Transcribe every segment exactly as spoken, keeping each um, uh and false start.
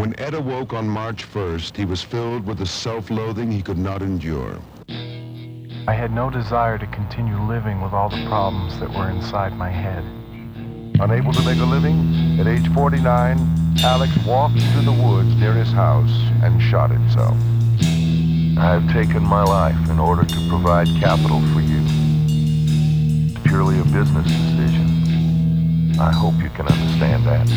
When Ed awoke on March first, he was filled with a self-loathing he could not endure. I had no desire to continue living with all the problems that were inside my head. Unable to make a living, at age forty-nine, Alex walked into the woods near his house and shot himself. I have taken my life in order to provide capital for you. It's purely a business decision. I hope you can understand that.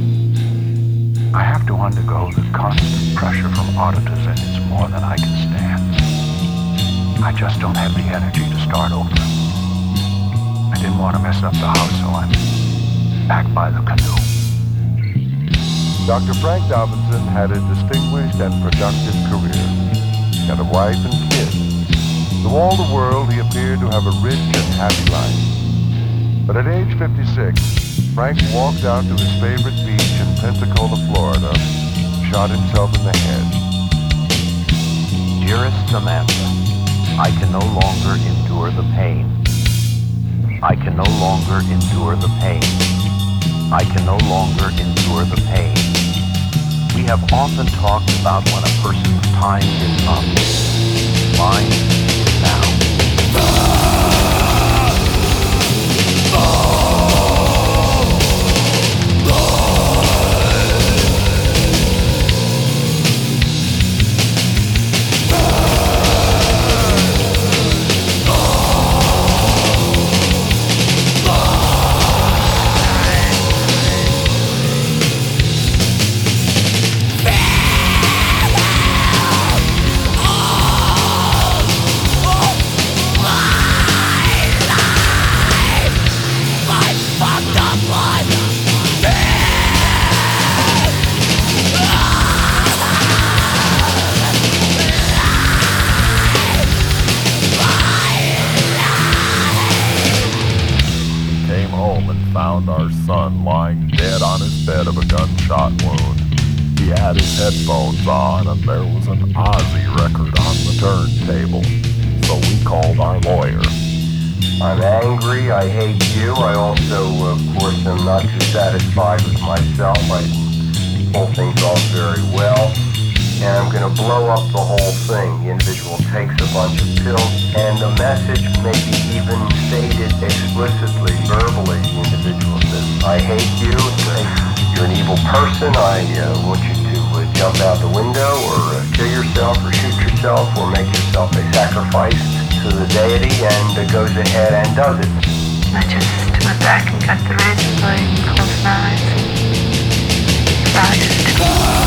I have to undergo the constant pressure from auditors, and it's more than I can stand. I just don't have the energy to start over. I didn't want to mess up the house, so I'm back by the canoe. Doctor Frank Dobinson had a distinguished and productive career. He had a wife and kids. To all the world, he appeared to have a rich and happy life. But at age fifty-six, Frank walked out to his favorite beach in Pensacola, Florida, and shot himself in the head. Dearest Samantha, I can no longer endure the pain. I can no longer endure the pain. I can no longer endure the pain. We have often talked about when a person's time is up. Mine is now. Found our son lying dead on his bed of a gunshot wound. He had his headphones on and there was an Ozzy record on the turntable. So we called our lawyer. I'm angry, I hate you. I also, of course, am not too satisfied with myself. I pull things off very well. And I'm going to blow up the whole thing. The individual takes a bunch of pills, and the message may be even stated explicitly, verbally. The individual says, I hate you, you're an evil person, I uh, want you to uh, jump out the window, or uh, kill yourself, or shoot yourself, or make yourself a sacrifice to the deity, and uh, goes ahead and does it. I just went back and got the razor blade and closed my eyes and valued.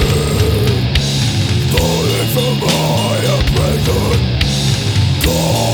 From higher prison, God.